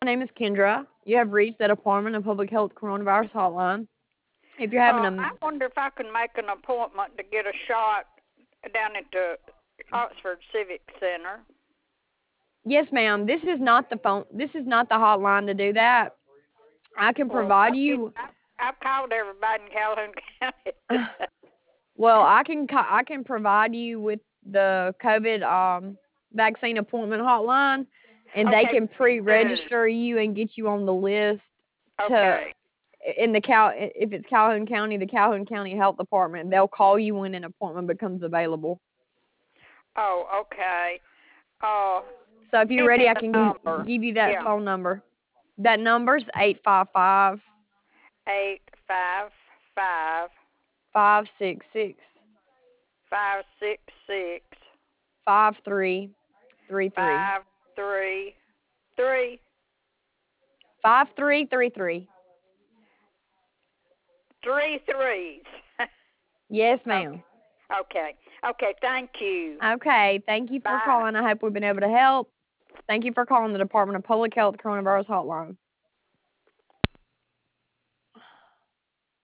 My name is Kendra. You have reached the Department of Public Health Coronavirus Hotline. If you're having I wonder if I can make an appointment to get a shot down at the Oxford Civic Center. Yes, ma'am. This is not the phone. This is not the hotline to do that. I can Well, provide you. I've called everybody in Calhoun County. Well, I can provide you with the COVID vaccine appointment hotline, and they can pre-register you and get you on the list Okay. if it's Calhoun County, the Calhoun County Health Department. They'll call you when an appointment becomes available. Oh, okay. So if you're ready, I can give you that phone number. That number's 855 855 566 566 5333. 533 5333. 3 threes. Yes, ma'am. Okay. Thank you. Okay. Thank you for calling. I hope we've been able to help. Thank you for calling the Department of Public Health Coronavirus Hotline.